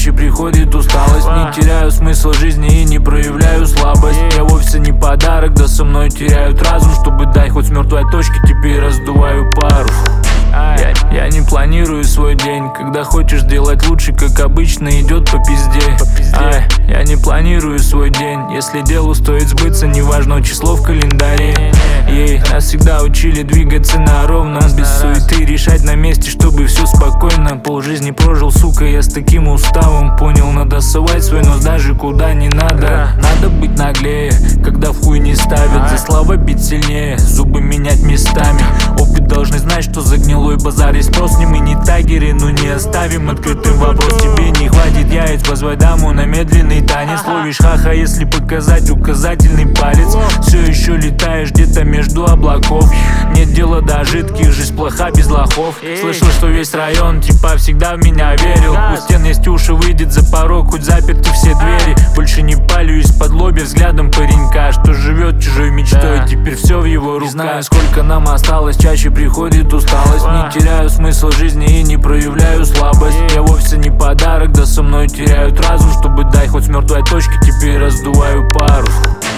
чаще приходит усталость. Не теряю смысл жизни и не проявляю слабость. Я вовсе не подарок, да со мной теряют разум. Чтобы дать хоть с мертвой точки, теперь раздуваю парус. Я не планирую свой день. Когда хочешь делать лучше, как обычно, идет по пизде. Я не планирую свой день. Если делу стоит сбыться, неважно число в календаре. Нас всегда учили двигаться на ровном, без суеты, решать на месте, чтобы все спокойно. Полжизни прожил, сука, я с таким уставом. Понял, надо совать свой нос даже куда не надо. Надо быть наглее, когда в хуй не ставят. За слова бить сильнее, зубы менять местами. Опыт должны знать, что за гнилой базар есть спрос. Не мы не тагеры, но не оставим открытым вопрос. Тебе не хватит яиц, позвай даму на медленный танец. Ловишь хаха, если показать указательный палец. Все еще летаешь где-то между облаков. Нет дела до жидких, жизнь плоха без лохов. Слышал, что весь район типа всегда в меня верил. У стен есть уши, выйдет за порог, хоть заперты все двери. Больше не палю из-под лоби взглядом паренька, что живет чужой мечтой, теперь все в его руках. Не знаю, сколько нам осталось, чаще приходит усталость. Не теряю смысл жизни и не проявляю слабость. Я вовсе не подарок, да со мной теряют разум. Чтобы дать хоть с мертвой точки, теперь раздуваю парус.